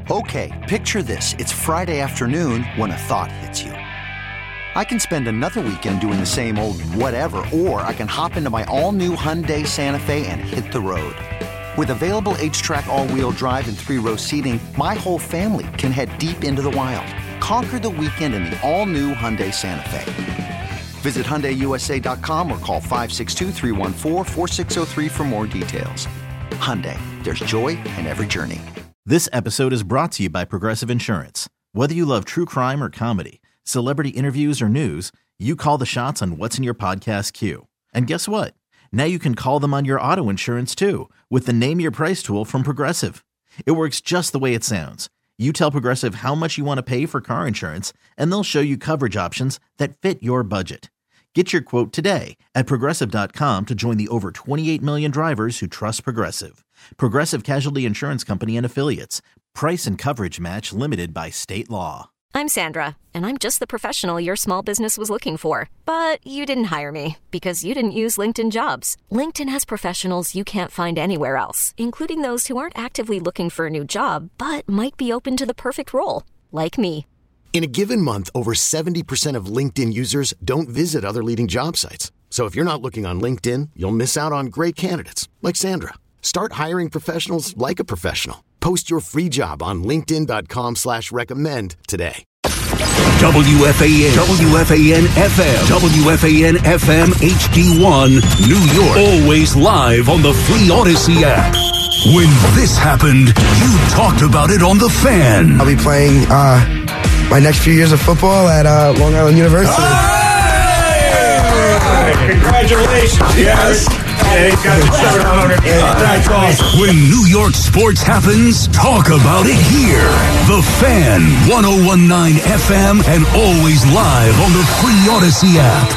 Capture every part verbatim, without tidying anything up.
Okay, picture this. It's Friday afternoon when a thought hits you. I can spend another weekend doing the same old whatever, or I can hop into my all-new Hyundai Santa Fe and hit the road. With available H-Track all-wheel drive and three-row seating, my whole family can head deep into the wild. Conquer the weekend in the all-new Hyundai Santa Fe. Visit Hyundai U S A dot com or call five six two, three one four, four six zero three for more details. Hyundai, there's joy in every journey. This episode is brought to you by Progressive Insurance. Whether you love true crime or comedy, celebrity interviews or news, you call the shots on what's in your podcast queue. And guess what? Now you can call them on your auto insurance too with the Name Your Price tool from Progressive. It works just the way it sounds. You tell Progressive how much you want to pay for car insurance, and they'll show you coverage options that fit your budget. Get your quote today at Progressive dot com to join the over twenty-eight million drivers who trust Progressive. Progressive Casualty Insurance Company and Affiliates. Price and coverage match limited by state law. I'm Sandra, and I'm just the professional your small business was looking for. But you didn't hire me because you didn't use LinkedIn Jobs. LinkedIn has professionals you can't find anywhere else, including those who aren't actively looking for a new job, but might be open to the perfect role, like me. In a given month, over seventy percent of LinkedIn users don't visit other leading job sites. So if you're not looking on LinkedIn, you'll miss out on great candidates like Sandra. Start hiring professionals like a professional. Post your free job on linkedin dot com slash recommend today. W F A N, W F A N F M, W F A N F M H D one, New York. Always live on the free Odyssey app. When this happened, you talked about it on The Fan. I'll be playing uh, my next few years of football at uh, Long Island University. Hey! Congratulations. Yes. Yeah, he's got seven hundred. That's awesome. When New York sports happens, talk about it here. The Fan, ten nineteen F M, and always live on the free Odyssey app.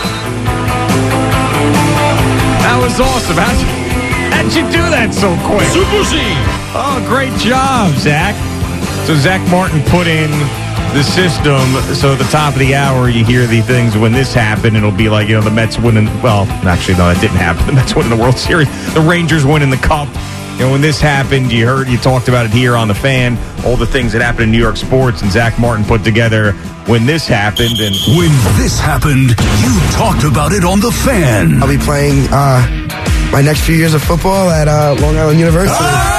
That was awesome. How'd you, how'd you do that so quick? Super Z. Oh, great job, Zach. So Zach Martin put in the system, so at the top of the hour, you hear the things when this happened, it'll be like, you know, the Mets winning, well, actually, no, that didn't happen. The Mets winning the World Series, the Rangers winning the Cup. You know, when this happened, you heard, you talked about it here on The Fan, all the things that happened in New York sports, and Zach Martin put together when this happened. And when this happened, you talked about it on The Fan. I'll be playing uh, my next few years of football at uh, Long Island University.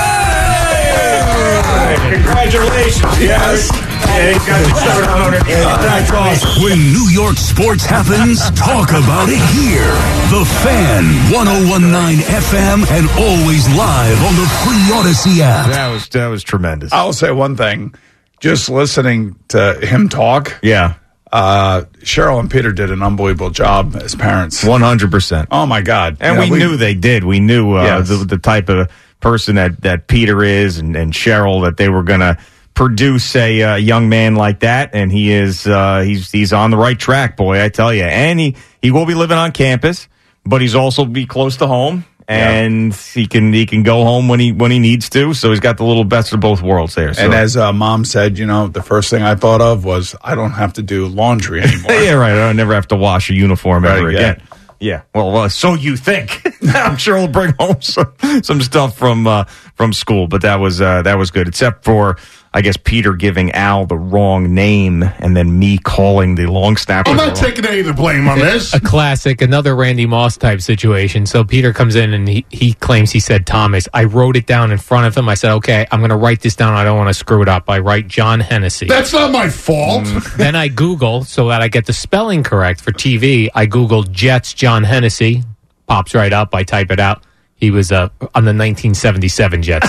Hey! Congratulations. Yes. Yeah, he's got seven hundred. That's awesome. When New York sports happens, talk about it here. The Fan, ten nineteen F M, and always live on the free Odyssey app. That was that was tremendous. I'll say one thing. Just listening to him talk, yeah. Uh, Cheryl and Peter did an unbelievable job as parents. one hundred percent. Oh, my God. And yeah, we, we knew they did. We knew uh, yes. the, the type of person that, that Peter is and, and Cheryl, that they were going to produce a uh, young man like that, and he is uh, he's he's on the right track, boy, I tell you. And he, he will be living on campus, but he's also be close to home, and yeah. he can he can go home when he when he needs to. So he's got the little best of both worlds there. So. And as uh, Mom said, you know, the first thing I thought of was I don't have to do laundry anymore. Yeah, right. I don't never have to wash a uniform right, ever yeah. again. Yeah, well, uh, so you think? I'm sure he'll bring home some some stuff from uh, from school, but that was uh, that was good, except for, I guess, Peter giving Al the wrong name and then me calling the long snapper. I'm not taking any of the blame on this. A classic, another Randy Moss type situation. So Peter comes in and he, he claims he said Thomas. I wrote it down in front of him. I said, okay, I'm going to write this down. I don't want to screw it up. I write John Hennessy. That's not my fault. Mm. Then I Google, so that I get the spelling correct for T V, I Google Jets John Hennessy. Pops right up. I type it out. He was uh, on the nineteen seventy-seven Jets.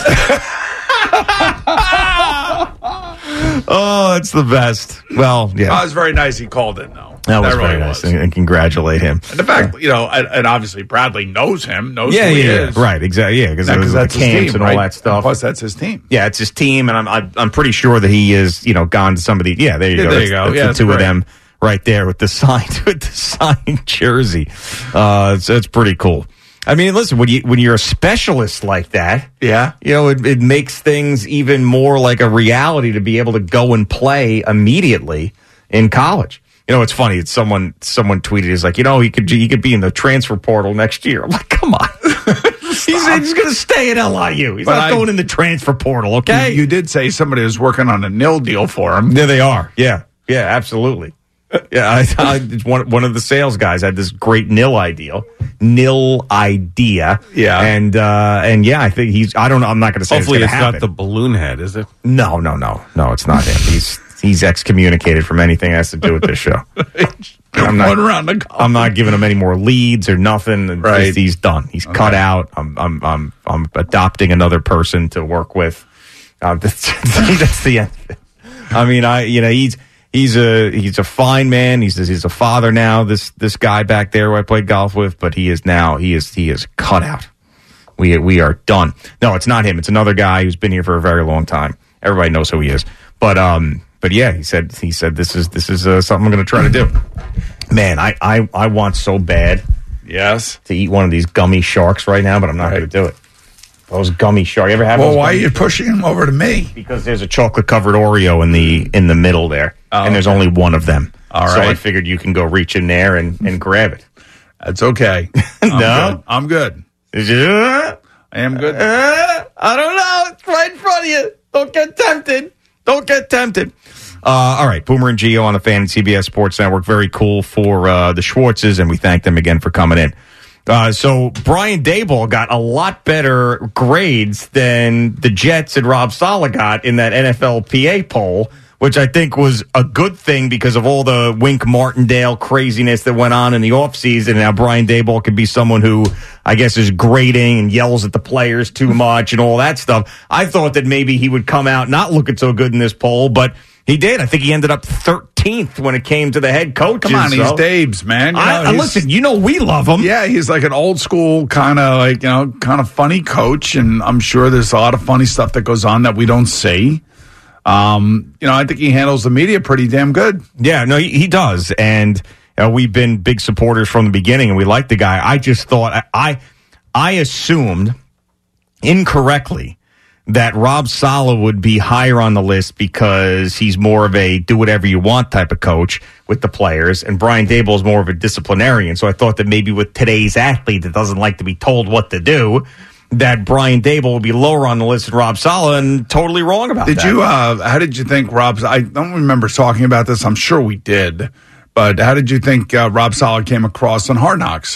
Oh, it's the best. Well, yeah. Oh, it was very nice he called in, though. That was that really very nice, was. And, and congratulate him. And the fact, you know, and, and obviously Bradley knows him, knows yeah, who he yeah, is. Right, exactly. Yeah, because that's the his camps team, and all right? that stuff. And plus, that's his team. Yeah, it's his team, and I'm I'm, I'm pretty sure that he is, you know, gone to some of the. Yeah, there you yeah, go. There that's, you go. That's yeah, the that's two great. of them right there with the signed with the signed jersey. Uh, it's, it's pretty cool. I mean, listen, when you when you're a specialist like that, yeah, you know, it, it makes things even more like a reality to be able to go and play immediately in college. You know, it's funny. It's someone someone tweeted, is like, you know, he could he could be in the transfer portal next year. I'm like, come on. He's, he's going to stay at L I U. He's But not I- going in the transfer portal, okay? You, you did say somebody was working on a nil deal for him. There they are. Yeah. Yeah, absolutely. Yeah, I, I one one of the sales guys had this great nil idea, nil idea. Yeah, and uh, and yeah, I think he's. I don't know. I'm not going to say. Hopefully, it's, it's gonna not the balloon head, is it? No, no, no, no. It's not him. He's he's excommunicated from anything that has to do with this show. I'm not. Around the I'm not giving him any more leads or nothing. Right. He's, he's done. He's okay. cut out. I'm I'm I'm I'm adopting another person to work with. Uh, that's, that's the end of it. I mean, I you know he's. He's a he's a fine man. He's he's a father now. This this guy back there who I played golf with, but he is now he is he is cut out. We we are done. No, it's not him. It's another guy who's been here for a very long time. Everybody knows who he is. But um, but yeah, he said he said this is this is uh, something I'm going to try to do. Man, I, I I want so bad. Yes, to eat one of these gummy sharks right now, but I'm not right. going to do it. Those gummy sharks. You ever have? Well, those why gummy? are you pushing them over to me? Because there's a chocolate covered Oreo in the in the middle there, oh, and there's okay. only one of them. All so right. I figured you can go reach in there and, and grab it. That's okay. no, good. I'm good. Uh, I am good. Uh, I don't know. It's right in front of you. Don't get tempted. Don't get tempted. Uh, all right, Boomer and Gio on the Fan and C B S Sports Network. Very cool for uh, the Schwartzes, and we thank them again for coming in. Uh, so Brian Daboll got a lot better grades than the Jets and Rob Saleh got in that N F L P A poll, which I think was a good thing because of all the Wink Martindale craziness that went on in the offseason. Now Brian Daboll could be someone who I guess is grating and yells at the players too much and all that stuff. I thought that maybe he would come out not looking so good in this poll, but he did. I think he ended up thirteenth when it came to the head coaches. Come on, so. he's Dabes, man. You know, I, I listen, you know we love him. Yeah, he's like an old school kind of like, you know, kind of funny coach, and I'm sure there's a lot of funny stuff that goes on that we don't see. Um, you know, I think he handles the media pretty damn good. Yeah, no, he, he does, and uh, we've been big supporters from the beginning, and we like the guy. I just thought I I, I assumed incorrectly that Rob Saleh would be higher on the list because he's more of a do whatever you want type of coach with the players, and Brian Daboll is more of a disciplinarian. So I thought that maybe with today's athlete that doesn't like to be told what to do, that Brian Daboll would be lower on the list than Rob Saleh, and totally wrong about did that. Did you, uh, how did you think Rob, I don't remember talking about this, I'm sure we did, but how did you think uh, Rob Saleh came across on Hard Knocks?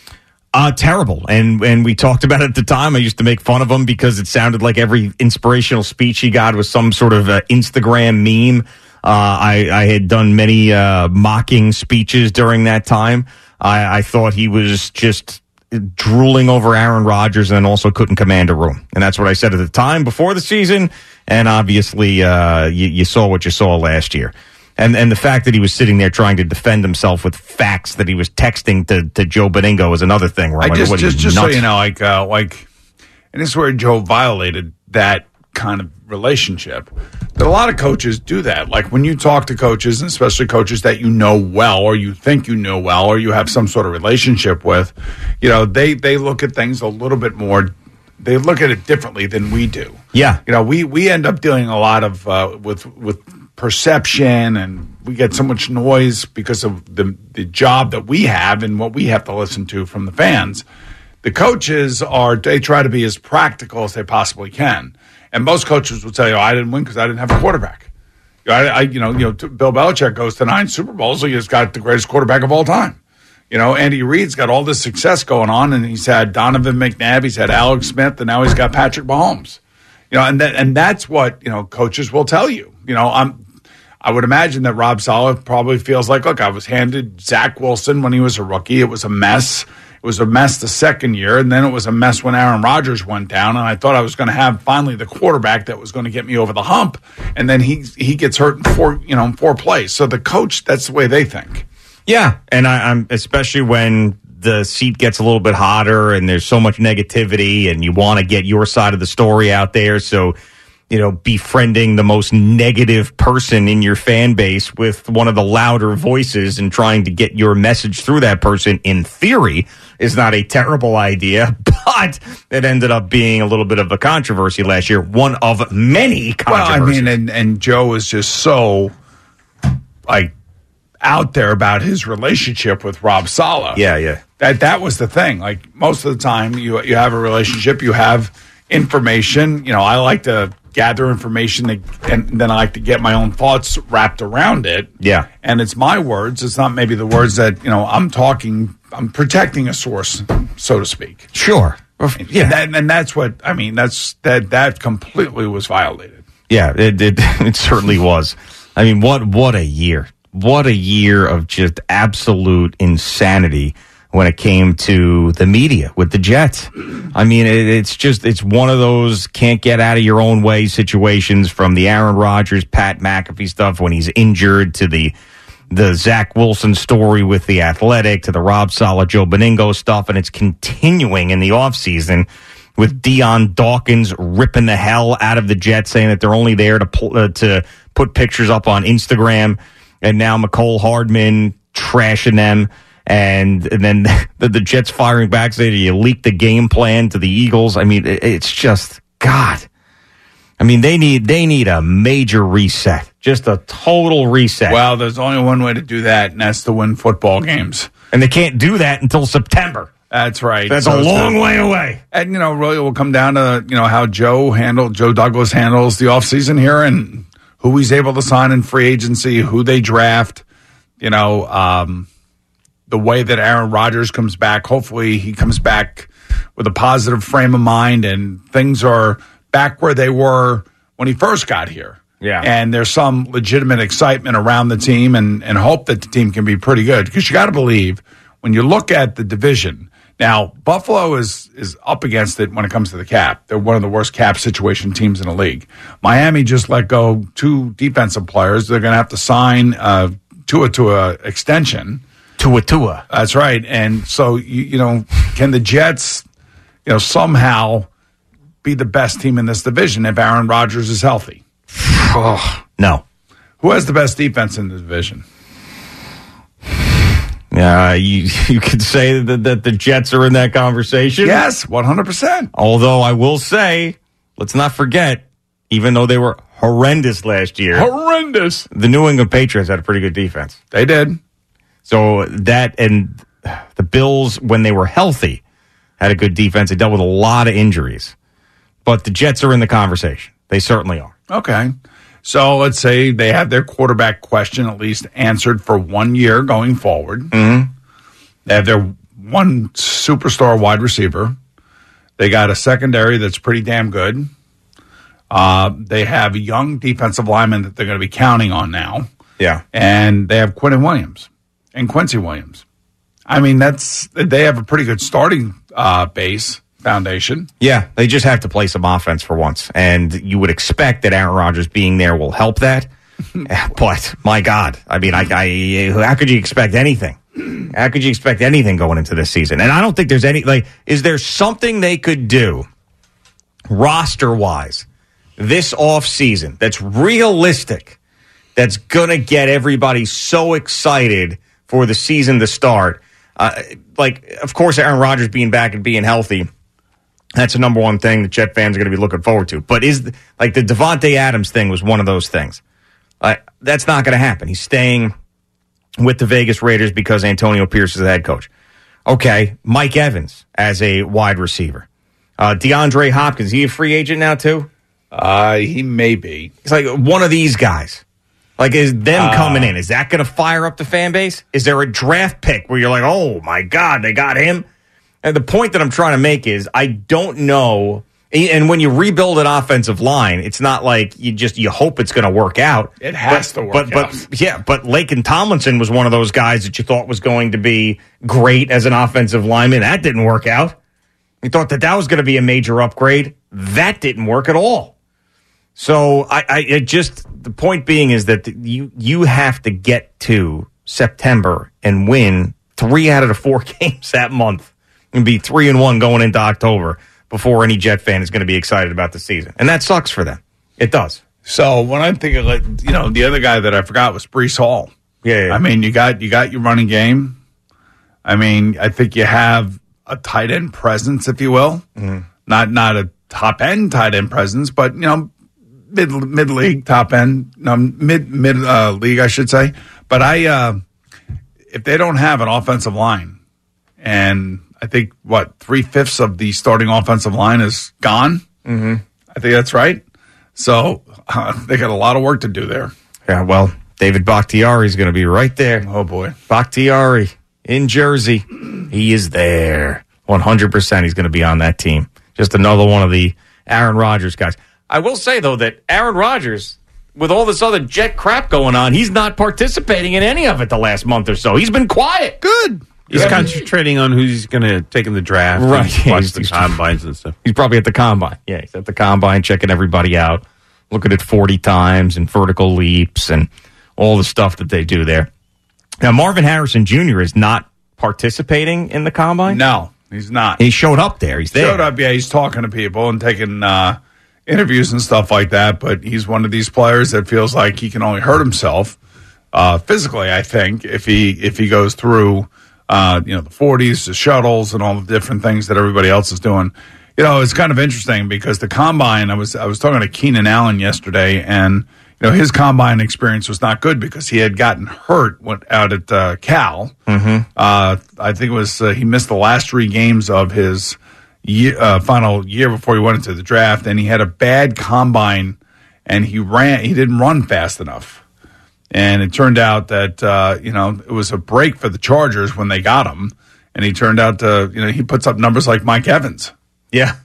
Uh, terrible. And and we talked about it at the time. I used to make fun of him because it sounded like every inspirational speech he got was some sort of uh, Instagram meme. Uh, I, I had done many uh, mocking speeches during that time. I, I thought he was just drooling over Aaron Rodgers and also couldn't command a room. And that's what I said at the time before the season. And obviously, uh, you, you saw what you saw last year. And and the fact that he was sitting there trying to defend himself with facts that he was texting to, to Joe Beningo is another thing. Where I'm I like, just, what, just, just so nuts? you know, like, uh, like, and this is where Joe violated that kind of relationship. That a lot of coaches do that. Like when you talk to coaches, and especially coaches that you know well, or you think you know well, or you have some sort of relationship with, you know, they they look at things a little bit more. They look at it differently than we do. Yeah, you know, we we end up dealing a lot of uh, with with. perception, and we get so much noise because of the the job that we have and what we have to listen to from the fans. The coaches are, they try to be as practical as they possibly can. And most coaches will tell you, oh, I didn't win because I didn't have a quarterback. You know, I, I, you know, you know, Bill Belichick goes to nine Super Bowls, so he's got the greatest quarterback of all time. You know, Andy Reid's got all this success going on, and he's had Donovan McNabb, he's had Alex Smith, and now he's got Patrick Mahomes. You know, and that, and that's what, you know, coaches will tell you. You know, I'm I would imagine that Rob Saleh probably feels like, look, I was handed Zach Wilson when he was a rookie. It was a mess. It was a mess the second year, and then it was a mess when Aaron Rodgers went down, and I thought I was going to have finally the quarterback that was going to get me over the hump, and then he he gets hurt in four, you know, in four plays. So the coach, that's the way they think. Yeah, and I, I'm especially when the seat gets a little bit hotter and there's so much negativity, and you want to get your side of the story out there, so you know, befriending the most negative person in your fan base with one of the louder voices and trying to get your message through that person, in theory, is not a terrible idea, but it ended up being a little bit of a controversy last year, one of many controversies. Well, I mean, and, and Joe is just so, like, out there about his relationship with Rob Saleh. Yeah, yeah. That that was the thing. Like most of the time, you you have a relationship, you have information. You know, I like to gather information, that, and then I like to get my own thoughts wrapped around it. Yeah, and it's my words. It's not maybe the words that you know. I'm talking. I'm protecting a source, so to speak. Sure. Yeah, and, that, and that's what I mean. That's that that completely was violated. Yeah, it it, it certainly was. I mean, what what a year! What a year of just absolute insanity when it came to the media with the Jets. I mean, it, it's just, it's one of those can't get out of your own way situations, from the Aaron Rodgers, Pat McAfee stuff when he's injured, to the the Zach Wilson story with The Athletic, to the Rob Saleh, Joe Beningo stuff, and it's continuing in the offseason with Deion Dawkins ripping the hell out of the Jets, saying that they're only there to pl- uh, to put pictures up on Instagram, and now McCole Hardman trashing them. And, and then the, the Jets firing back, saying you leaked the game plan to the Eagles. I mean, it, it's just, God. I mean, they need they need a major reset, just a total reset. Well, there's only one way to do that, and that's to win football games. And they can't do that until September. That's right. That's so a long way away. And, you know, really it will come down to, you know, how Joe handled, Joe Douglas handles the offseason here, and who he's able to sign in free agency, who they draft, you know, um, the way that Aaron Rodgers comes back. Hopefully he comes back with a positive frame of mind and things are back where they were when he first got here. Yeah. And there's some legitimate excitement around the team, and, and hope that the team can be pretty good. Because you got to believe, when you look at the division, now Buffalo is is up against it when it comes to the cap. They're one of the worst cap situation teams in the league. Miami just let go two defensive players. They're going to have to sign uh, Tua to a extension. Tua Tua. That's right. And so, you, you know, can the Jets, you know, somehow be the best team in this division if Aaron Rodgers is healthy? Oh, no. Who has the best defense in the division? Yeah, uh, you you could say that, that the Jets are in that conversation. Yes, one hundred percent. Although I will say, let's not forget, even though they were horrendous last year. Horrendous. The New England Patriots had a pretty good defense. They did. So that, and the Bills, when they were healthy, had a good defense. They dealt with a lot of injuries. But the Jets are in the conversation. They certainly are. Okay. So let's say they have their quarterback question at least answered for one year going forward. Mm-hmm. They have their one superstar wide receiver. They got a secondary that's pretty damn good. Uh, they have a young defensive lineman that they're going to be counting on now. Yeah. And they have Quentin Williams and Quincy Williams. I mean, that's they have a pretty good starting uh, base. Foundation. Yeah, they just have to play some offense for once. And you would expect that Aaron Rodgers being there will help that. But, my God, I mean, I, I, how could you expect anything? How could you expect anything going into this season? And I don't think there's any, like, is there something they could do roster-wise this offseason that's realistic, that's going to get everybody so excited for the season to start? Uh, like, of course, Aaron Rodgers being back and being healthy, that's the number one thing that Jet fans are going to be looking forward to. But is like the Devontae Adams thing was one of those things. Uh, that's not going to happen. He's staying with the Vegas Raiders because Antonio Pierce is the head coach. Okay, Mike Evans as a wide receiver. Uh, DeAndre Hopkins, is he a free agent now too? Uh, he may be. It's like one of these guys. Like, is them uh, coming in, is that going to fire up the fan base? Is there a draft pick where you're like, oh, my God, they got him? And the point that I'm trying to make is I don't know. And when you rebuild an offensive line, it's not like you just you hope it's going to work out. It has but, to work but, out. But, yeah, but Laken Tomlinson was one of those guys that you thought was going to be great as an offensive lineman. That didn't work out. You thought that that was going to be a major upgrade. That didn't work at all. So I, I it just the point being is that you you have to get to September and win three out of the four games that month and be three and one going into October before any Jet fan is going to be excited about the season, and that sucks for them. It does. So when I think of, like, you know, the other guy that I forgot was Breece Hall. Yeah, yeah. I mean, you got you got your running game. I mean, I think you have a tight end presence, if you will, mm-hmm. not not a top end tight end presence, but you know. Mid mid league, top end, no, mid mid uh, league, I should say. But I, uh, if they don't have an offensive line, and I think, what, three-fifths of the starting offensive line is gone? Mm-hmm. I think that's right. So uh, they got a lot of work to do there. Yeah, well, David Bakhtiari is going to be right there. Oh, boy. Bakhtiari in Jersey. He is there. one hundred percent he's going to be on that team. Just another one of the Aaron Rodgers guys. I will say, though, that Aaron Rodgers, with all this other Jet crap going on, he's not participating in any of it the last month or so. He's been quiet. Good. He's Yeah. concentrating on who he's going to take in the draft. Right. And watch He's- the he's- combines and stuff. He's probably at the combine. Yeah, he's at the combine checking everybody out, looking at forty times and vertical leaps and all the stuff that they do there. Now, Marvin Harrison Junior is not participating in the combine? No, he's not. He showed up there. He's there. Showed up, yeah. He's talking to people and taking uh, interviews and stuff like that, but he's one of these players that feels like he can only hurt himself uh, physically, I think, if he if he goes through uh, you know, the forties, the shuttles, and all the different things that everybody else is doing. You know, it's kind of interesting because the combine, I was I was talking to Keenan Allen yesterday, and you know, his combine experience was not good because he had gotten hurt went out at uh, Cal. Mm-hmm. Uh, I think it was uh, he missed the last three games of his year, uh, final year before he went into the draft, and he had a bad combine, and he ran. He didn't run fast enough, and it turned out that uh, you know, it was a break for the Chargers when they got him, and he turned out to, you know, he puts up numbers like Mike Evans. Yeah,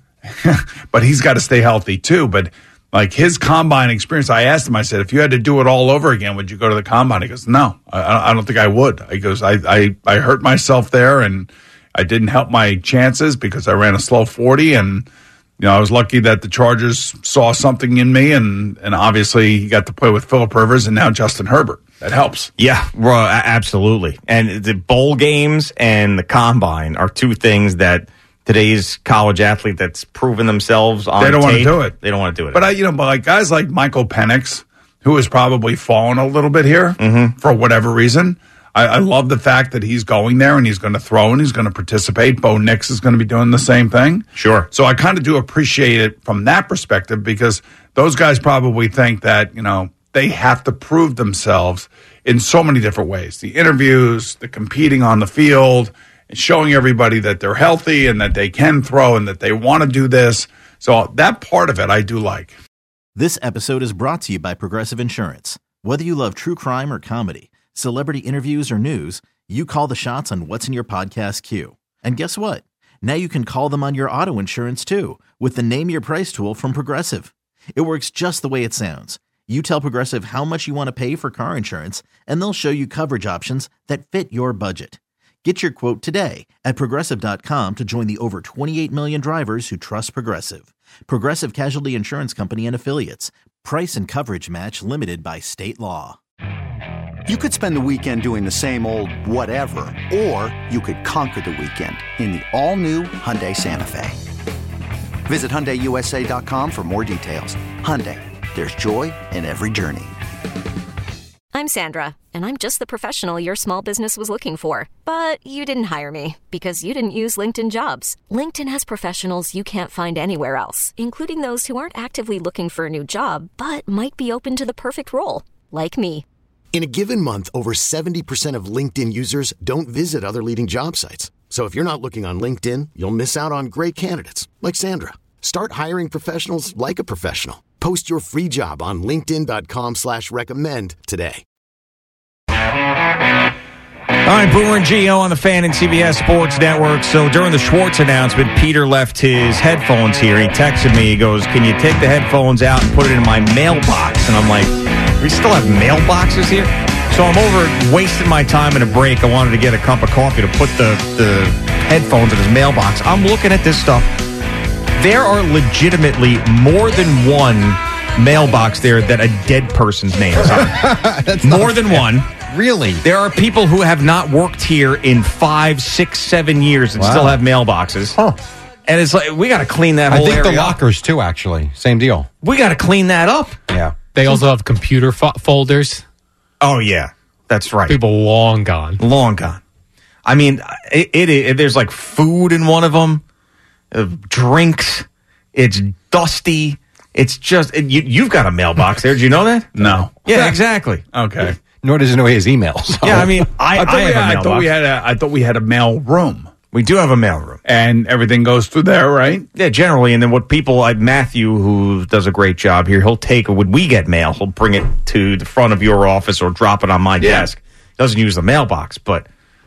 but he's got to stay healthy too. But like his combine experience, I asked him, I said, if you had to do it all over again, would you go to the combine? He goes, no, I, I don't think I would. He goes, I, I, I hurt myself there, and I didn't help my chances because I ran a slow forty, and you know, I was lucky that the Chargers saw something in me, and and obviously he got to play with Phillip Rivers and now Justin Herbert. That helps. Yeah, well, a- absolutely. And the bowl games and the combine are two things that today's college athlete that's proven themselves on They don't want to tape, do it. They don't want to do it. But I, you know, but like guys like Michael Penix, who has probably fallen a little bit here Mm-hmm. for whatever reason. I, I love the fact that he's going there and he's going to throw and he's going to participate. Bo Nix is going to be doing the same thing. Sure. So I kind of do appreciate it from that perspective because those guys probably think that, you know, they have to prove themselves in so many different ways. The interviews, the competing on the field, and showing everybody that they're healthy and that they can throw and that they want to do this. So that part of it I do like. This episode is brought to you by Progressive Insurance. Whether you love true crime or comedy, celebrity interviews or news, you call the shots on what's in your podcast queue. And guess what? Now you can call them on your auto insurance too with the Name Your Price tool from Progressive. It works just the way it sounds. You tell Progressive how much you want to pay for car insurance, and they'll show you coverage options that fit your budget. Get your quote today at Progressive dot com to join the over twenty-eight million drivers who trust Progressive. Progressive Casualty Insurance Company and Affiliates. Price and coverage match limited by state law. You could spend the weekend doing the same old whatever, or you could conquer the weekend in the all-new Hyundai Santa Fe. Visit Hyundai U S A dot com for more details. Hyundai, there's joy in every journey. I'm Sandra, and I'm just the professional your small business was looking for. But you didn't hire me because you didn't use LinkedIn Jobs. LinkedIn has professionals you can't find anywhere else, including those who aren't actively looking for a new job, but might be open to the perfect role, like me. In a given month, over seventy percent of LinkedIn users don't visit other leading job sites. So if you're not looking on LinkedIn, you'll miss out on great candidates like Sandra. Start hiring professionals like a professional. Post your free job on linkedin dot com slash recommend today. All right, Boomer and Gio on the Fan and C B S Sports Network. So during the Schwartz announcement, Peter left his headphones here. He texted me. He goes, can you take the headphones out and put it in my mailbox? And I'm like, we still have mailboxes here? So I'm over wasting my time in a break. I wanted to get a cup of coffee to put the, the headphones in his mailbox. I'm looking at this stuff. There are legitimately more than one mailbox there that a dead person's name is on. That's more than one. Really? There are people who have not worked here in five, six, seven years and Wow. still have mailboxes. Huh. And it's like, we got to clean that whole I think area the up. lockers, too, actually. Same deal. We got to clean that up. Yeah. They also have computer fo- folders. Oh, yeah. That's right. People long gone. Long gone. I mean, it, it, it there's like food in one of them, uh, drinks. It's dusty. It's just, it, you, you've got a mailbox there. Did you know that? No. Yeah, exactly. Okay. Nor does he know his email. So. Yeah, I mean, I, I thought, I we, have a had, I thought mailbox. we had a I thought we had a mail room. We do have a mailroom. And everything goes through there, right? Yeah, generally. And then what people like Matthew, who does a great job here, he'll take, when we get mail, he'll bring it to the front of your office or drop it on my Yeah. desk. Doesn't use the mailbox, but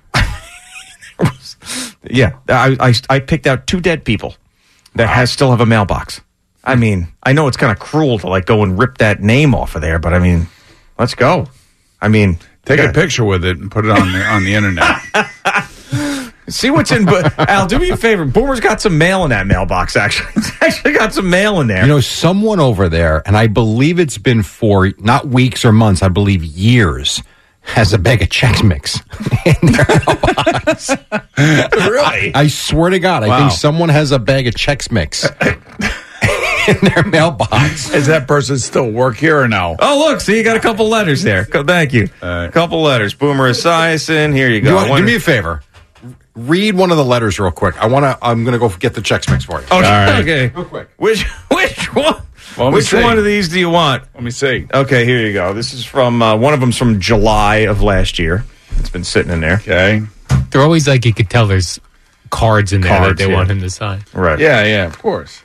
yeah, I, I, I picked out two dead people that has still have a mailbox. I mean, I know it's kind of cruel to like go and rip that name off of there, but I mean, let's go. I mean, Take yeah. a picture with it and put it on the on the internet. See what's in. But Al, do me a favor. Boomer's got some mail in that mailbox. Actually, it's actually got some mail in there. You know, someone over there, and I believe it's been for not weeks or months, I believe years, has a bag of Chex Mix in their mailbox. Really? I swear to God, I Wow. think someone has a bag of Chex Mix in their mailbox. Does that person still work here or no? Oh, look. See, you got a couple letters there. Co- Thank you. A couple letters. Boomer Esiason. Here you go. You want, I wonder- do me a favor. Read one of the letters real quick. I want to. I'm going to go get the Chex Mix for you. Okay. right. Okay. Real quick. Which which one? Well, let me which see. one of these do you want? Let me see. Okay, here you go. This is from uh, one of them's from July of last year. It's been sitting in there. Okay. They're always like, you could tell there's cards in there Cards, that they yeah. want him to sign. Right. Yeah, yeah, of course.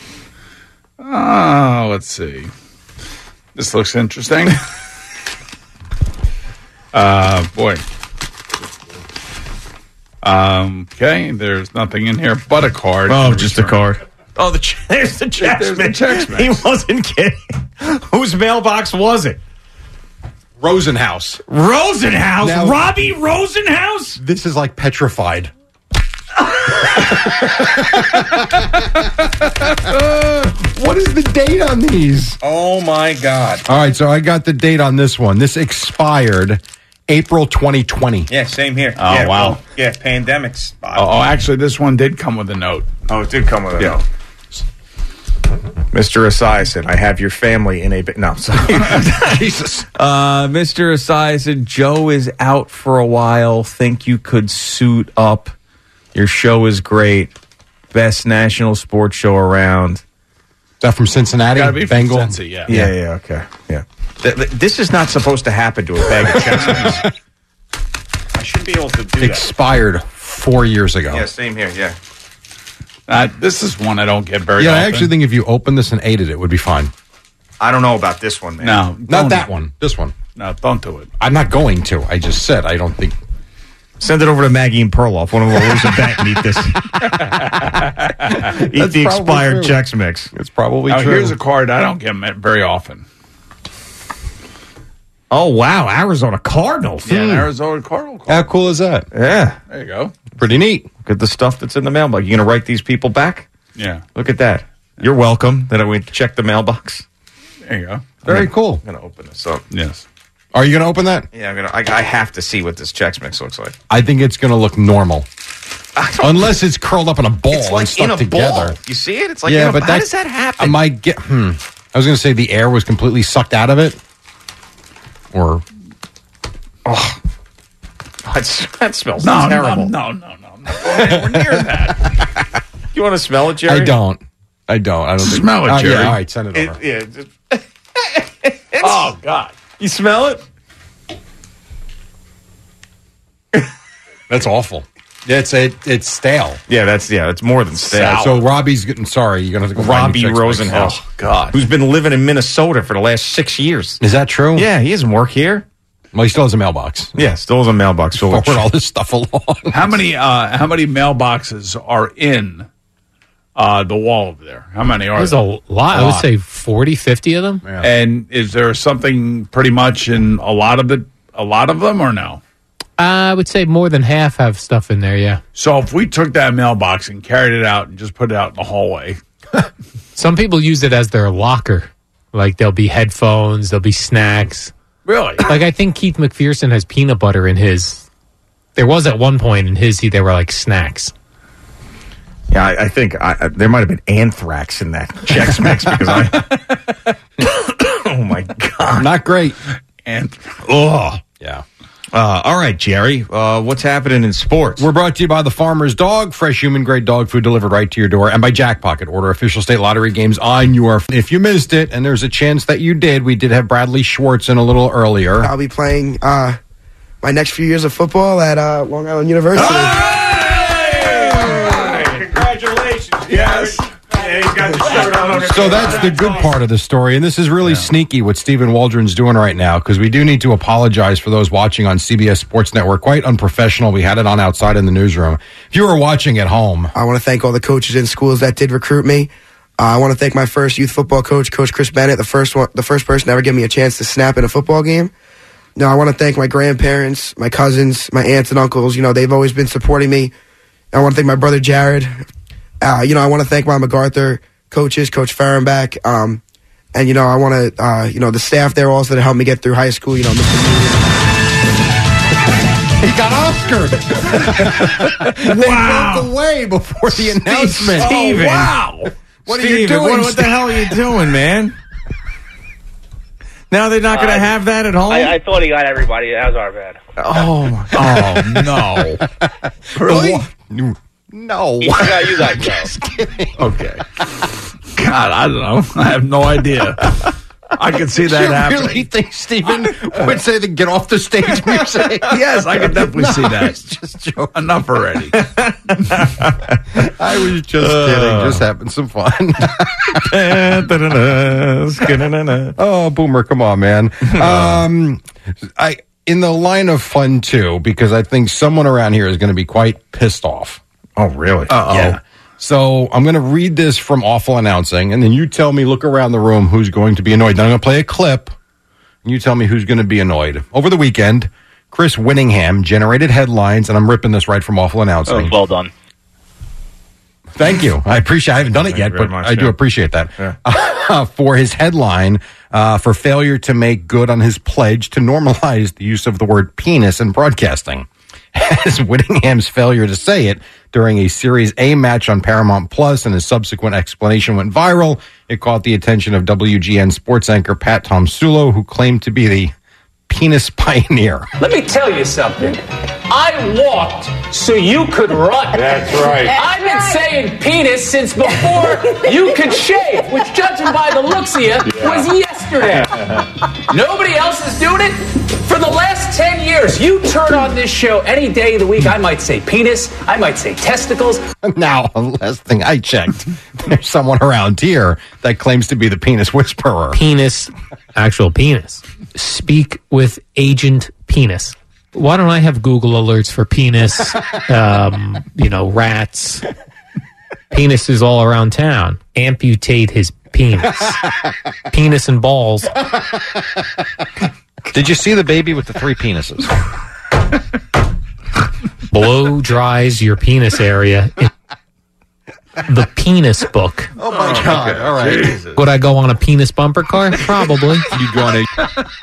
Oh, let's see. This looks interesting. uh, boy. Um, okay, there's nothing in here but a card. Oh, to just a return. card. Oh, the ch- there's the Chex There's the Mix. Chex Mix. He wasn't kidding. Whose mailbox was it? Rosenhaus. Rosenhaus. Now- Robbie Rosenhaus. This is like petrified. What is the date on these? Oh my God. All right, so I got the date on this one. This expired April twenty twenty. Yeah, same here. Oh, yeah, wow. well, yeah, pandemics. Oh, oh, actually, this one did come with a note. Oh, it did come with a Yeah. note. Mister Esiason, I have your family in a... Ba- no, sorry. Jesus. Uh, Mister Esiason, Joe is out for a while. Think you could suit up. Your show is great. Best national sports show around. Is that from Cincinnati? Gotta be from Bengal? Cincy, yeah. Yeah, yeah, okay. Yeah. Th- th- this is not supposed to happen to a bag of Chex Mix. I should be able to do that. Expired four years ago. Yeah, same here, yeah. Uh, this is one I don't get very Yeah, often. I actually think if you opened this and ate it, it would be fine. I don't know about this one, man. No. Not don't- that one. This one. No, don't do it. I'm not going to. I just said I don't think. Send it over to Maggie and Perloff. One of them will lose a bet and eat this. eat That's the probably expired true. Chex Mix. It's probably Now, true. here's a card I don't get met very often. Oh, wow. Arizona Cardinals. Yeah, an Arizona Cardinal card. How cool is that? Yeah. There you go. Pretty neat. Look at the stuff that's in the mailbox. You going to write these people back? Yeah, Look at that. You're welcome. Then I went to check the mailbox. there you go. Very cool. I'm going to open this up. Yes. Are you going to open that? Yeah, I'm gonna. I, I have to see what this Chex Mix looks like. I think it's going to look normal. Unless it's curled up in a ball It's and like stuck in a together. ball. You see it? It's like yeah, in a, but how that's, does that happen? I might get. Hmm. I was going to say the air was completely sucked out of it, or oh, That's, that smells No, terrible. no, no, no, no. no. We're near that. You want to smell it, Jerry? I don't. I don't. I don't think- Smell it, Oh, Jerry. yeah, all right, send it It, over. yeah. Just, Oh, God. you smell it? That's awful. Yeah, it's it, it's stale. Yeah, that's yeah. It's more than stale. So Robbie's getting sorry. You're gonna have to go find Robbie new Chex Mix. Rosenhaus. Oh, God. Who's been living in Minnesota for the last six years. Is that true? Yeah, he doesn't work here. Well, he still has a mailbox. Yeah, still has a mailbox. So Forward all this stuff along. How many uh, how many mailboxes are in uh, the wall over there? How many are There's a there? lot. I would say forty, fifty of them. Yeah. And is there something pretty much in a lot of the a lot of them or no? I would say more than half have stuff in there, yeah. So if we took that mailbox and carried it out and just put it out in the hallway, Some people use it as their locker. Like there'll be headphones, there'll be snacks. really? Like I think Keith McPherson has peanut butter in his. There was at one point in his, he, they were like snacks. yeah, I, I think I, I, there might have been anthrax in that Chex Mix because I. Oh my God! Not great. And Oh. Yeah. Uh, all right, Jerry. Uh, what's happening in sports? We're brought to you by The Farmer's Dog, fresh human-grade dog food delivered right to your door, and by Jackpocket. Order official state lottery games on your... If you missed it, and there's a chance that you did, we did have Bradley Schwartz in a little earlier. I'll be playing uh, my next few years of football at uh, Long Island University. Hey! he's got the shirt on. So that's the good part of the story, and this is really yeah. sneaky what Stephen Waldron's doing right now, because we do need to apologize for those watching on C B S Sports Network. Quite unprofessional. We had it on outside in the newsroom. If you were watching at home, I want to thank all the coaches in schools that did recruit me. Uh, I want to thank my first youth football coach, Coach Chris Bennett, the first one, the first person to ever give me a chance to snap in a football game. No, I want to thank my grandparents, my cousins, my aunts and uncles. You know, they've always been supporting me. I want to thank my brother Jared. Uh, you know, I want to thank my MacArthur coaches, Coach Fahrenbach. Um, and, you know, I want to, uh, you know, the staff there also that helped me get through high school. You know, Mister He got Oscared. They Wow. broke away before the announcement. Steven. Oh, wow. What Steven, are you doing? What, what the hell are you doing, man? Now they're not going to uh, have that at home? I, I thought he got everybody. That was our bad. Oh, oh no. Really? No. You got, you got Just kidding. Okay. God, I don't know. I have no idea. I could see that you happening. You really think Stephen would say to get off the stage music? Yes, I could definitely no, see that. I was just joking. Enough already. I was just uh, kidding. Just having some fun. Oh, Boomer, come on, man. Um, I in the line of fun, too, because I think someone around here is going to be quite pissed off. Oh, really? Uh-oh. Yeah. So I'm going to read this from Awful Announcing, and then you tell me, look around the room, who's going to be annoyed. Then I'm going to play a clip, and you tell me who's going to be annoyed. Over the weekend, Chris Winningham generated headlines, and I'm ripping this right from Awful Announcing. Oh, well done. Thank you. I appreciate I haven't done it Thank yet, but much, I do yeah. appreciate that. Yeah. Uh, for his headline, uh, for failure to make good on his pledge to normalize the use of the word penis in broadcasting. As Whittingham's failure to say it during a Series A match on Paramount Plus and his subsequent explanation went viral, it caught the attention of W G N sports anchor Pat Tomsulo, who claimed to be the penis pioneer. Let me tell you something. I walked so you could run. That's right. I've been saying penis since before you could shave, which, judging by the looks of you, yeah. was yesterday. Nobody else is doing it? For the last ten years, you turn on this show any day of the week, I might say penis, I might say testicles. Now, last thing I checked, there's someone around here that claims to be the penis whisperer. Penis, actual penis. Speak with Agent Penis. Why don't I have Google alerts for penis, um, you know, rats, penises all around town? Amputate his penis. Penis and balls. Did you see the baby with the three penises? Blow dries your penis area. In the penis book. Oh, my oh, God. Okay. All right. Jesus. Would I go on a penis bumper car? Probably. You'd go on a...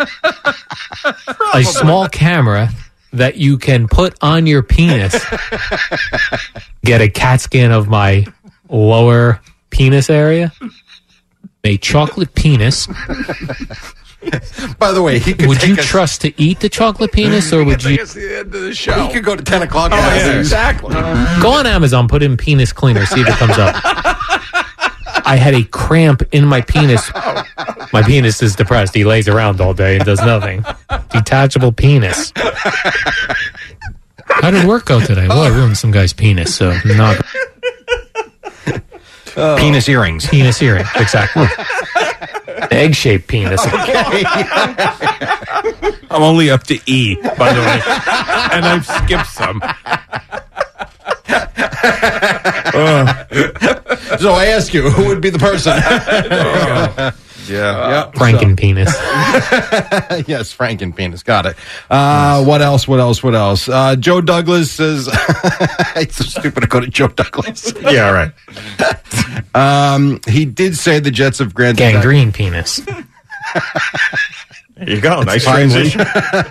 a small camera that you can put on your penis. Get a CAT scan of my lower penis area. A chocolate penis. By the way, he could would take you us, trust to eat the chocolate penis, or would you? It's the end of the show. He could go to ten o'clock. Oh, yeah, exactly. Go on Amazon, put in penis cleaner, see if it comes up. I had a cramp in my penis. My penis is depressed. He lays around all day and does nothing. Detachable penis. How did work go today? Well, I ruined some guy's penis, so not. Oh. Penis earrings. Penis earrings, exactly. Egg-shaped penis. Okay. I'm only up to E, by the way. And I've skipped some. uh. So I ask you, who would be the person? uh, yeah. Yep. Franken penis. Yes, Franken penis. Got it. Uh, what else? What else? What else? Uh, Joe Douglas says, it's so stupid to go to Joe Douglas. Yeah, right. Um, he did say the Jets have granted gangrene penis. There you go. Nice transition.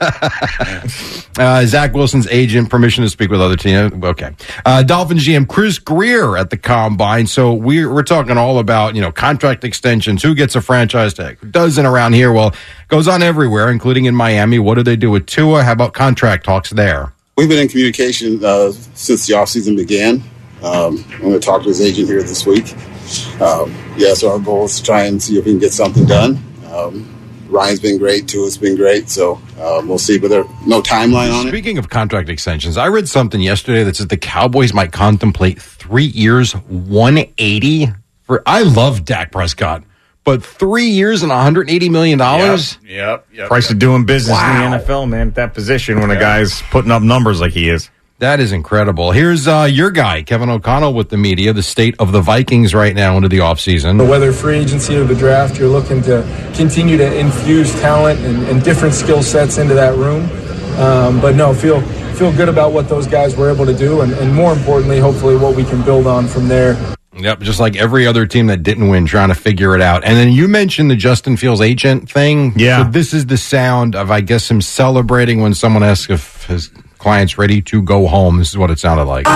uh, Zach Wilson's agent, permission to speak with other teams. Okay. Uh, Dolphins G M Chris Greer at the Combine. So we're, we're talking all about, you know, contract extensions, who gets a franchise tag, who doesn't around here. Well, goes on everywhere, including in Miami. What do they do with Tua? How about contract talks there? We've been in communication uh, since the offseason began. Um, I'm going to talk to his agent here this week. Um, yeah, so our goal is to try and see if we can get something done. Um, Ryan's been great. Tua's been great. So um, we'll see, but there's no timeline on Speaking it. Speaking of contract extensions, I read something yesterday that says the Cowboys might contemplate three years, one eighty, For I love Dak Prescott, but three years and one hundred eighty million dollars? Yep, yep. yep Price yep. of doing business Wow. in the N F L, man, at that position when Yeah. a guy's putting up numbers like he is. That is incredible. Here's uh, your guy, Kevin O'Connell, with the media, the state of the Vikings right now into the offseason. Whether free agency or the draft, you're looking to continue to infuse talent and, and different skill sets into that room. Um, but no, feel feel good about what those guys were able to do, and, and more importantly, hopefully what we can build on from there. Yep, just like every other team that didn't win, trying to figure it out. And then you mentioned the Justin Fields agent thing. Yeah. So this is the sound of, I guess, him celebrating when someone asks if his client's ready to go home. This is what it sounded like.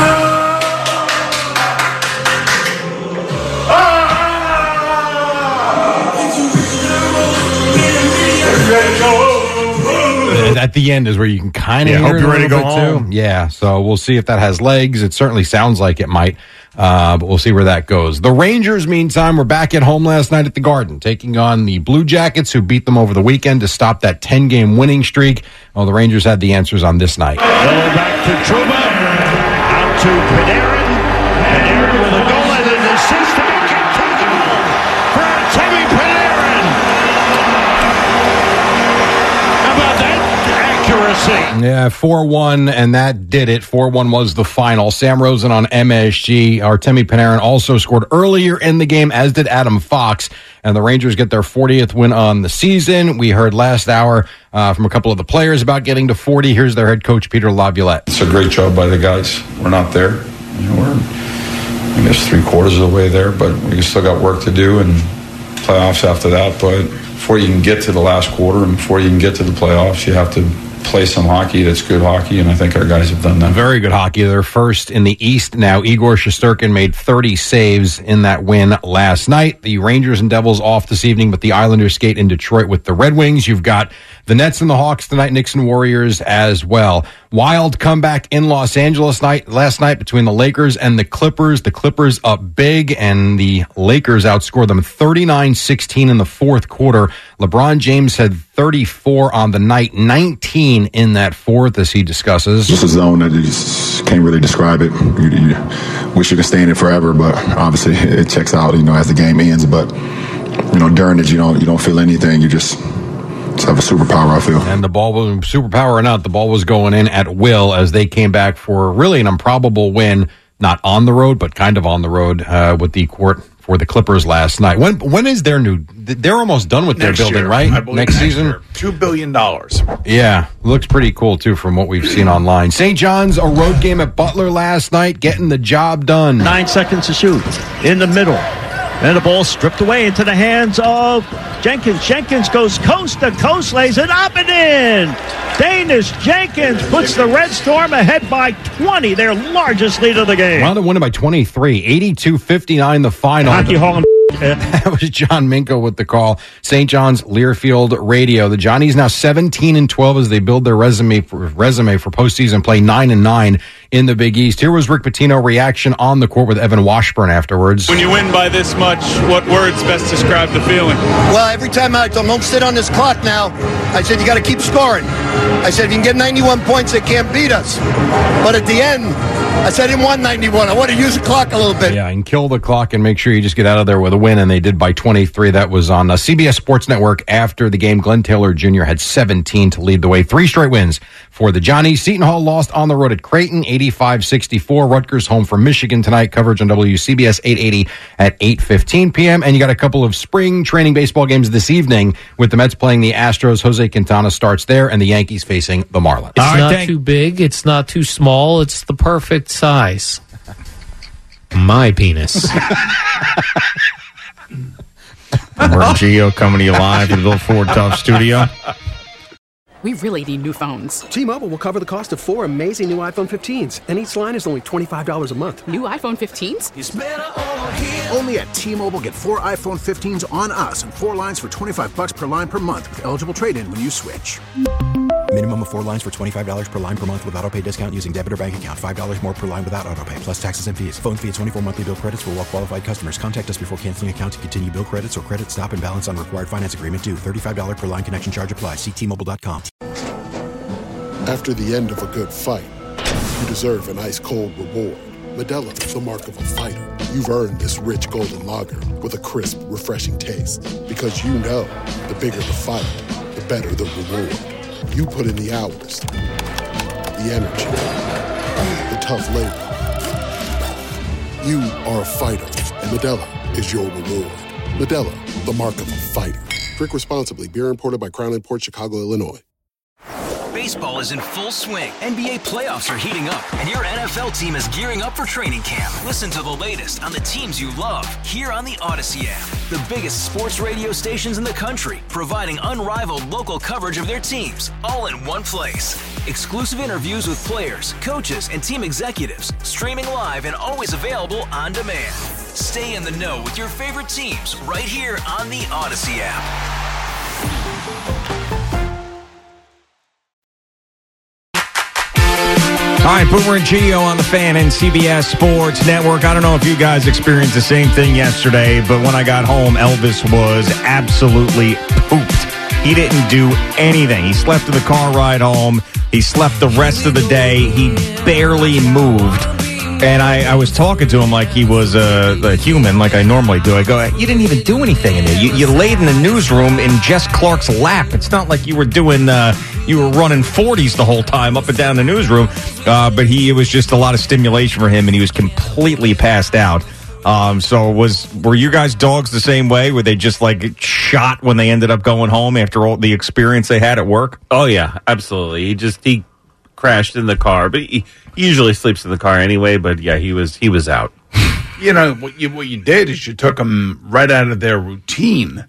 At the end is where you can kind of Yeah, hear hope it you're a ready to little go bit home. too. Yeah, so we'll see if that has legs. It certainly sounds like it might, uh, but we'll see where that goes. The Rangers, meantime, were back at home last night at the Garden, taking on the Blue Jackets, who beat them over the weekend to stop that ten-game winning streak. Well, the Rangers had the answers on this night. Go back to Trouba, out to Panarin. Panarin with a goal and an assist to make it two goal for Artemi Panarin. How about that accuracy? Yeah, four one, and that did it. four one was the final. Sam Rosen on M S G. Artemi Panarin also scored earlier in the game, as did Adam Fox. And the Rangers get their fortieth win on the season. We heard last hour uh, from a couple of the players about getting to forty. Here's their head coach, Peter Laviolette. It's a great job by the guys. We're not there. You know, we're, I guess, three quarters of the way there, but we still got work to do and playoffs after that. But before you can get to the last quarter and before you can get to the playoffs, you have to play some hockey that's good hockey, and I think our guys have done that. Very good hockey. They're first in the East now. Igor Shesterkin made thirty saves in that win last night. The Rangers and Devils off this evening, but the Islanders skate in Detroit with the Red Wings. You've got the Nets and the Hawks tonight, Knicks and Warriors as well. Wild comeback in Los Angeles night last night between the Lakers and the Clippers. The Clippers up big, and the Lakers outscored them thirty-nine sixteen in the fourth quarter. LeBron James had thirty-four on the night, nineteen in that fourth, as he discusses. Just a zone that you just can't really describe it. You, you wish you could stay in it forever, but obviously it checks out, you know, as the game ends. But, you know, during it, you don't, you don't feel anything. You just... Just have a superpower, I feel. And the ball was, superpower or not, the ball was going in at will as they came back for really an improbable win, not on the road, but kind of on the road uh, with the court for the Clippers last night. When When is their new, they're almost done with Next their building, year, right? I believe Next next season? year. Two billion dollars. Yeah, looks pretty cool, too, from what we've seen online. Saint John's, a road game at Butler last night, getting the job done. Nine seconds to shoot. In the middle. And the ball stripped away into the hands of Jenkins. Jenkins goes coast to coast, lays it up and in. Danish Jenkins puts the Red Storm ahead by twenty, their largest lead of the game. Wound up winning by twenty-three, eighty-two fifty-nine the final. Hockey Hall and That was John Minko with the call. Saint John's Learfield Radio. The Johnnies now seventeen and twelve as they build their resume for, resume for postseason play, nine and nine in the Big East. Here was Rick Pitino reaction on the court with Evan Washburn afterwards. When you win by this much, what words best describe the feeling? Well, every time I told them, don't sit on this clock now, I said, you got to keep scoring. I said, if you can get ninety-one points, they can't beat us. But at the end, I said, I didn't want ninety-one. I want to use the clock a little bit. Yeah, and kill the clock and make sure you just get out of there with a win, and they did by twenty-three. That was on uh, C B S Sports Network after the game. Glenn Taylor Junior had seventeen to lead the way. Three straight wins for the Johnnies. Seton Hall lost on the road at Creighton, eighty-five sixty-four. Rutgers home from Michigan tonight. Coverage on W C B S eight eighty at eight fifteen p.m. And you got a couple of spring training baseball games this evening with the Mets playing the Astros. Jose Quintana starts there, and the Yankees facing the Marlins. It's All right, not thank- too big. It's not too small. It's the perfect size. My penis. Martin Geo coming to you live from the Bill Ford Tough Studio. We really need new phones. T-Mobile will cover the cost of four amazing new iPhone fifteens, and each line is only twenty-five dollars a month. New iPhone fifteens? It's better over here. Only at T-Mobile, get four iPhone fifteens on us and four lines for twenty-five bucks per line per month with eligible trade-in when you switch. Minimum of four lines for twenty-five dollars per line per month with autopay discount using debit or bank account. five dollars more per line without autopay, plus taxes and fees. Phone fee at twenty-four monthly bill credits for well-qualified customers. Contact us before canceling account to continue bill credits or credit stop and balance on required finance agreement due. thirty-five dollars per line connection charge applies. See T Mobile dot com. After the end of a good fight, you deserve an ice-cold reward. Modelo is the mark of a fighter. You've earned this rich golden lager with a crisp, refreshing taste. Because you know, the bigger the fight, the better the reward. You put in the hours, the energy, the tough labor. You are a fighter, and Modelo is your reward. Modelo, the mark of a fighter. Drink responsibly. Beer imported by Crown Imports, Chicago, Illinois. Baseball is in full swing. N B A playoffs are heating up, and your N F L team is gearing up for training camp. Listen to the latest on the teams you love here on the Odyssey app. The biggest sports radio stations in the country, providing unrivaled local coverage of their teams, all in one place. Exclusive interviews with players, coaches, and team executives, streaming live and always available on demand. Stay in the know with your favorite teams right here on the Odyssey app. All right, Boomer and Gio on the Fan and C B S Sports Network. I don't know if you guys experienced the same thing yesterday, but when I got home, Elvis was absolutely pooped. He didn't do anything. He slept in the car ride home. He slept the rest of the day. He barely moved. And I, I was talking to him like he was a, a human, like I normally do. I go, you didn't even do anything in there. You, you laid in the newsroom in Jess Clark's lap. It's not like you were doing, uh, you were running forties the whole time up and down the newsroom. Uh, but he, it was just a lot of stimulation for him, and he was completely passed out. Um, so was were you guys dogs the same way? Were they just like shot when they ended up going home after all the experience they had at work? Oh yeah, absolutely. He just he crashed in the car, but he usually sleeps in the car anyway. But yeah, he was he was out. You know what you what you did is you took them right out of their routine,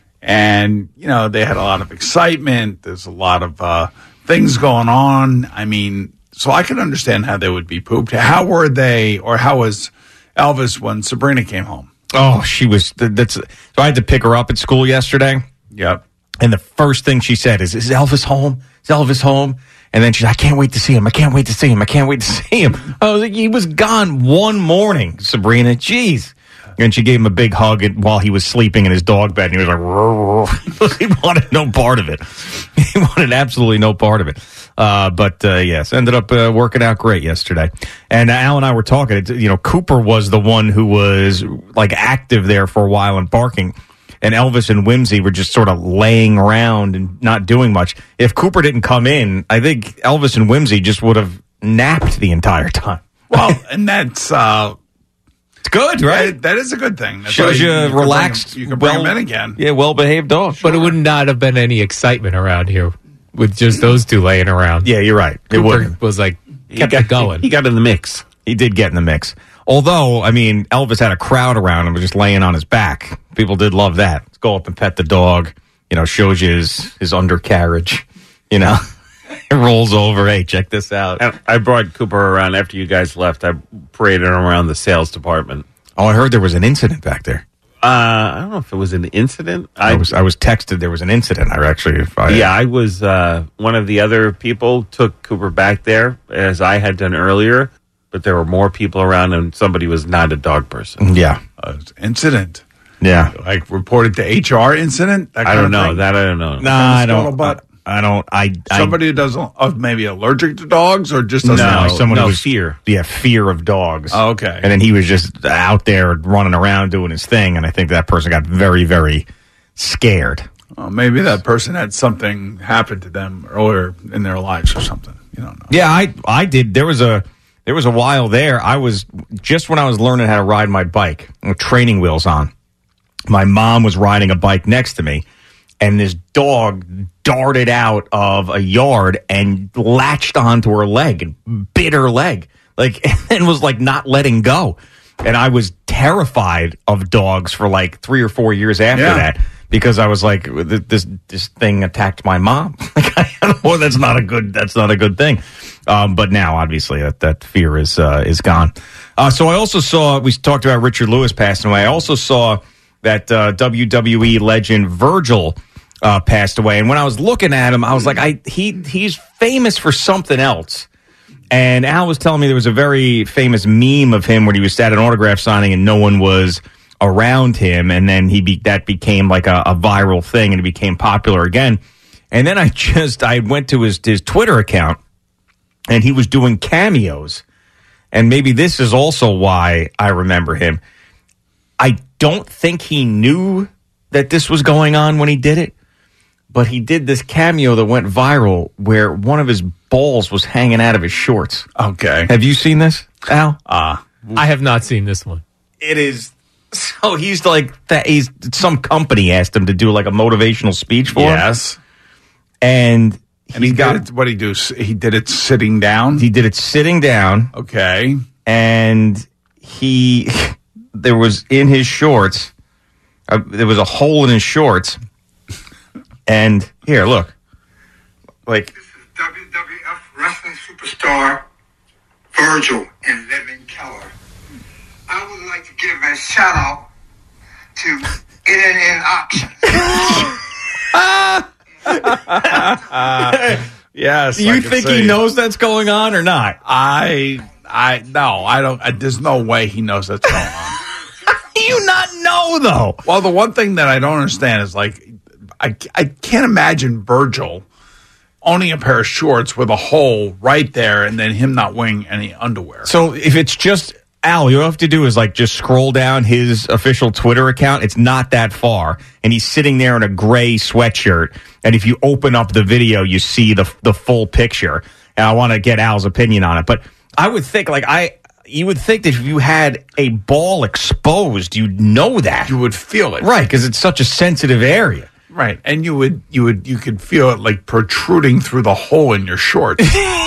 and you know they had a lot of excitement. There's a lot of uh, things going on. I mean, so I can understand how they would be pooped. How were they, or how was Elvis when Sabrina came home? Oh, she was. That's. So I had to pick her up at school yesterday. Yep. And the first thing she said is, "Is Elvis home? Is Elvis home?" And then she's, "I can't wait to see him. I can't wait to see him. I can't wait to see him." I was like, "He was gone one morning, Sabrina. Jeez." And she gave him a big hug while he was sleeping in his dog bed. And he was like, "Rrr, rrr." He wanted no part of it. He wanted absolutely no part of it. Uh, but, uh, yes, ended up uh, working out great yesterday. And Al and I were talking. You know, Cooper was the one who was, like, active there for a while and barking. And Elvis and Whimsy were just sort of laying around and not doing much. If Cooper didn't come in, I think Elvis and Whimsy just would have napped the entire time. Well, and that's... Uh, it's good, right? That, that is a good thing. That's Shows you, you relaxed. Bring, you can bring well, them in again. Yeah, well-behaved dog. Sure. But it would not have been any excitement around here with just those two laying around. Yeah, you're right. It Cooper was like, kept got, it going. He got in the mix. He did get in the mix. Although, I mean, Elvis had a crowd around him just laying on his back. People did love that. Let's go up and pet the dog. You know, shows you his, his undercarriage. You know, it rolls over. Hey, check this out. I brought Cooper around after you guys left. I paraded him around the sales department. Oh, I heard there was an incident back there. Uh, I don't know if it was an incident. I, I was I was texted there was an incident. I actually, if I, yeah, I was. Uh, one of the other people took Cooper back there, as I had done earlier. But there were more people around, and somebody was not a dog person. Yeah, uh, incident. Yeah, like reported to H R incident. I don't know that. I don't know. No, nah, I don't. But I don't. I somebody I, who does uh, maybe allergic to dogs, or just no, know. someone no who was fear. Yeah, fear of dogs. Oh, okay, and then he was just out there running around doing his thing, and I think that person got very, very scared. Well, maybe that person had something happen to them earlier in their lives or something. You don't know. Yeah, I I did. There was a. There was a while there, I was, just when I was learning how to ride my bike, with training wheels on, my mom was riding a bike next to me, and this dog darted out of a yard and latched onto her leg and bit her leg, like, and was like not letting go. And I was terrified of dogs for like three or four years after yeah. that. Because I was like, this this thing attacked my mom. Like, well, that's not a good that's not a good thing. Um, but now, obviously, that, that fear is uh, is gone. Uh, so I also saw we talked about Richard Lewis passing away. I also saw that uh, W W E legend Virgil uh, passed away. And when I was looking at him, I was like, I he he's famous for something else. And Al was telling me there was a very famous meme of him when he was at an autograph signing and no one was around him, and then he be, that became like a, a viral thing, and it became popular again. And then I just I went to his his Twitter account, and he was doing cameos, and maybe this is also why I remember him. I don't think he knew that this was going on when he did it, but he did this cameo that went viral where one of his balls was hanging out of his shorts. Okay. Have you seen this, Al? Uh, I have not seen this one. It is... So he's like... that. He's some company asked him to do like a motivational speech for him. Yes. And... And he got it, what did he do? He did it sitting down? He did it sitting down. Okay. And he... There was in his shorts... Uh, there was a hole in his shorts. And here, look. Like... W W F wrestling superstar Virgil in Living Color. I would like to give a shout out to N N N Options. Yes. Do you I can think see. he knows that's going on or not? I, I, no, I don't. I, there's no way he knows that's going on. How do you not know, though? Well, the one thing that I don't understand is like, I, I can't imagine Virgil owning a pair of shorts with a hole right there and then him not wearing any underwear. So if it's just Al, you have to do is like just scroll down his official Twitter account. It's not that far, and he's sitting there in a gray sweatshirt. And if you open up the video, you see the the full picture. And I want to get Al's opinion on it, but I would think like I, you would think that if you had a ball exposed, you'd know that You would feel it. right because it's such a sensitive area. Right. And you would, you would, you could feel it like protruding through the hole in your shorts.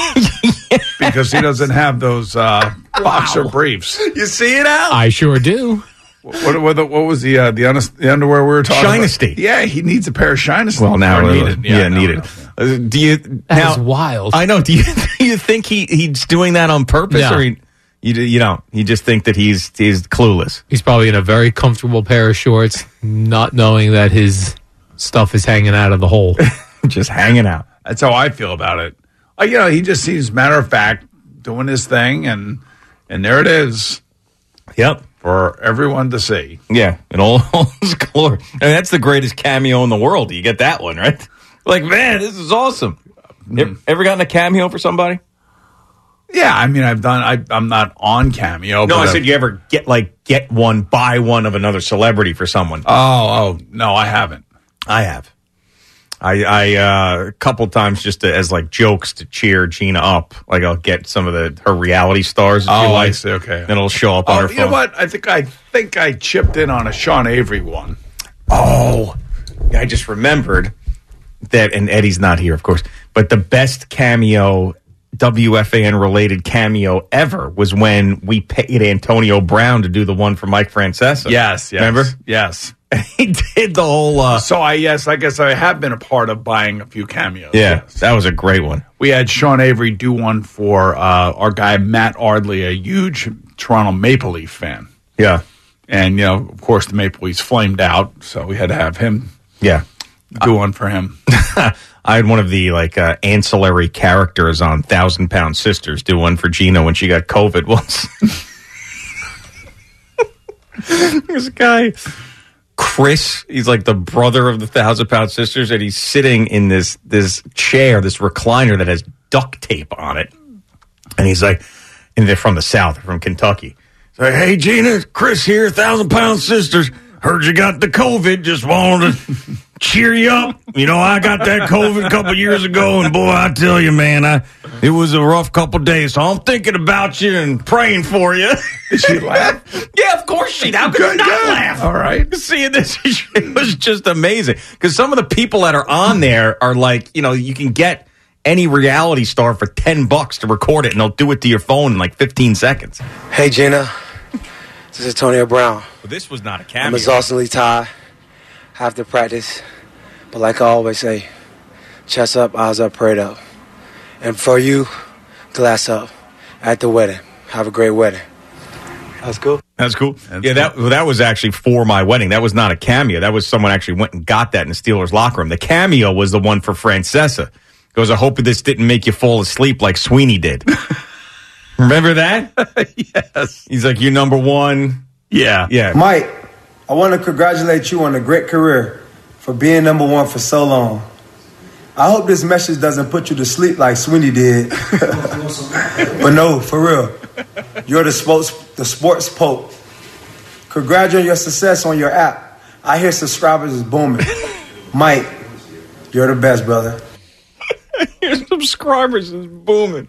Because he doesn't have those uh, boxer briefs. You see it, Al? I sure do. What, what, what was the uh, the, un- the underwear we were talking Shinesty. about? Yeah, he needs a pair of Shinesty. Well, now Or uh, needed. yeah, no, needed. no. Uh, do you That's now? wild. I know. Do you do you think he he's doing that on purpose, No. or he, you you don't? You just think that he's he's clueless. He's probably in a very comfortable pair of shorts, not knowing that his stuff is hanging out of the hole. Just hanging out. That's how I feel about it. Uh, you know, he just seems matter of fact doing his thing, and and there it is. Yep. For everyone to see. Yeah, in all his glory. I mean, that's the greatest cameo in the world. You get that one, right? Like, man, this is awesome. Mm. Ever, ever gotten a cameo for somebody? Yeah, I mean, I've done. I, I'm not on Cameo. No, but I I've- said you ever get like get one, buy one of another celebrity for someone. Oh, oh no, I haven't. I have. I, I uh, a couple times just to, as like jokes to cheer Gina up. Like I'll get some of the her reality stars. That Oh, she I likes. see, okay. Then it'll show up on Oh, her you know phone. what? I think I think I chipped in on a Sean Avery one. Oh, I just remembered that, and Eddie's not here, of course, but the best cameo, W F A N related cameo ever was when we paid Antonio Brown to do the one for Mike Francesa. Yes, yes, Remember? Yes. He did the whole. Uh, So I yes, I guess I have been a part of buying a few cameos. yeah, that was a great one. We had Sean Avery do one for uh, our guy Matt Ardley, a huge Toronto Maple Leaf fan. Yeah. And, you know, of course, the Maple Leafs flamed out, so we had to have him Yeah. do one for him. I had one of the like uh, ancillary characters on Thousand Pound Sisters do one for Gina when she got COVID once. There's a guy, Chris. He's like the brother of the Thousand Pound Sisters, and he's sitting in this this chair, this recliner that has duct tape on it, and he's like, and they're from the South, they're from Kentucky. He's like, hey Gina, Chris here, Thousand Pound Sisters. Heard you got the COVID. Just wanted to cheer you up. You know, I got that COVID a couple years ago, and boy, I tell you, man, I it was a rough couple days. So I'm thinking about you and praying for you. Did she laugh? Yeah, of course she. How could Good, you not good. laugh? All right. Seeing this, it was just amazing because some of the people that are on there are like, you know, you can get any reality star for ten bucks to record it, and they'll do it to your phone in like fifteen seconds. Hey, Gina. This is Antonio Brown. But this was not a I'm cameo. exhaustingly tired. Have to practice. But like I always say, chest up, eyes up, prayed up. And for you, glass up at the wedding. Have a great wedding. That's cool. That's cool. yeah, that well, that was actually for my wedding. That was not a cameo. That was someone actually went and got that in the Steelers locker room. The cameo was the one for Francesa. Goes, I hope this didn't make you fall asleep like Sweeney did. Remember that? Yes. He's like, you're number one. Yeah. Yeah. Mike, I want to congratulate you on a great career for being number one for so long. I hope this message doesn't put you to sleep like Sweeney did. But no, for real. You're the sports, the sports pope. Congrats on your success on your app. I hear subscribers is booming. Mike, you're the best, brother. Your subscribers is booming.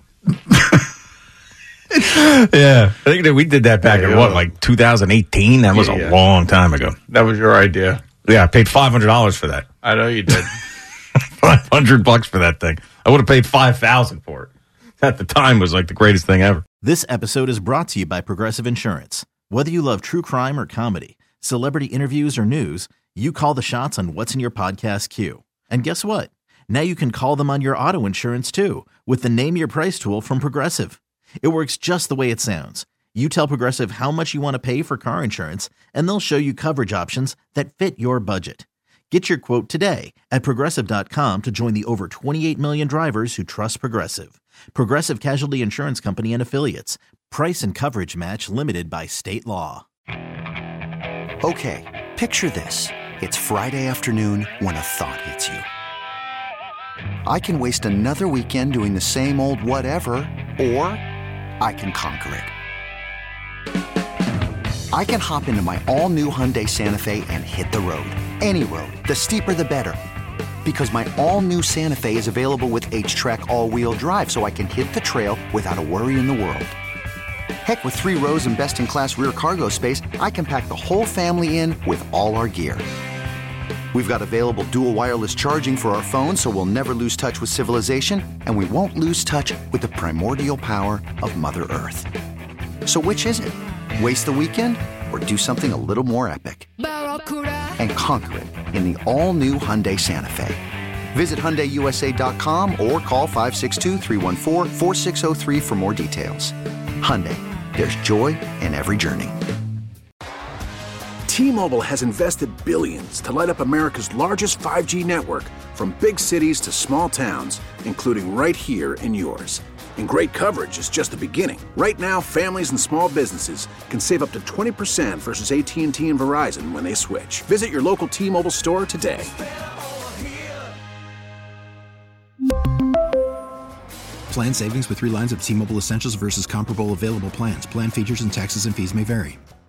Yeah, I think that we did that back in what, like two thousand eighteen? That was Yeah, a yeah. long time ago. That was your idea. Yeah, I paid five hundred dollars for that. I know you did. five hundred bucks for that thing. I would have paid five thousand for it. At the time, it was like the greatest thing ever. This episode is brought to you by Progressive Insurance. Whether you love true crime or comedy, celebrity interviews or news, you call the shots on what's in your podcast queue. And guess what? Now you can call them on your auto insurance too with the Name Your Price tool from Progressive. It works just the way it sounds. You tell Progressive how much you want to pay for car insurance, and they'll show you coverage options that fit your budget. Get your quote today at Progressive dot com to join the over twenty-eight million drivers who trust Progressive. Progressive Casualty Insurance Company and Affiliates. Price and coverage match limited by state law. Okay, picture this. It's Friday afternoon when a thought hits you. I can waste another weekend doing the same old whatever, or I can conquer it. I can hop into my all-new Hyundai Santa Fe and hit the road. Any road. The steeper, the better. Because my all-new Santa Fe is available with H-Track all-wheel drive, so I can hit the trail without a worry in the world. Heck, with three rows and best-in-class rear cargo space, I can pack the whole family in with all our gear. We've got available dual wireless charging for our phones, so we'll never lose touch with civilization, and we won't lose touch with the primordial power of Mother Earth. So which is it? Waste the weekend or do something a little more epic? And conquer it in the all-new Hyundai Santa Fe. Visit Hyundai U S A dot com or call five six two, three one four, four six zero three for more details. Hyundai, there's joy in every journey. T-Mobile has invested billions to light up America's largest five G network, from big cities to small towns, including right here in yours. And great coverage is just the beginning. Right now, families and small businesses can save up to twenty percent versus A T and T and Verizon when they switch. Visit your local T-Mobile store today. Plan savings with three lines of T-Mobile Essentials versus comparable available plans. Plan features and taxes and fees may vary.